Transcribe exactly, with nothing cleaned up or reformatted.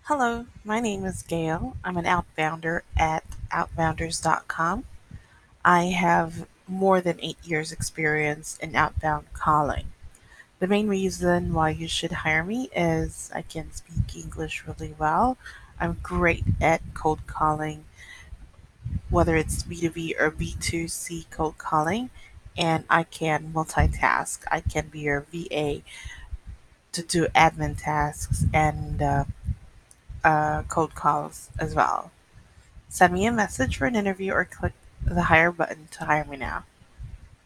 Hello, my name is Gail. I'm an outbounder at outbounders dot com. I have more than eight years experience in outbound calling. The main reason why you should hire me is I can speak English really well. I'm great at cold calling, whether it's B two B or B two C cold calling, and I can multitask. I can be your V A to do admin tasks and uh, uh, cold calls as well. Send me a message for an interview or click the hire button to hire me now.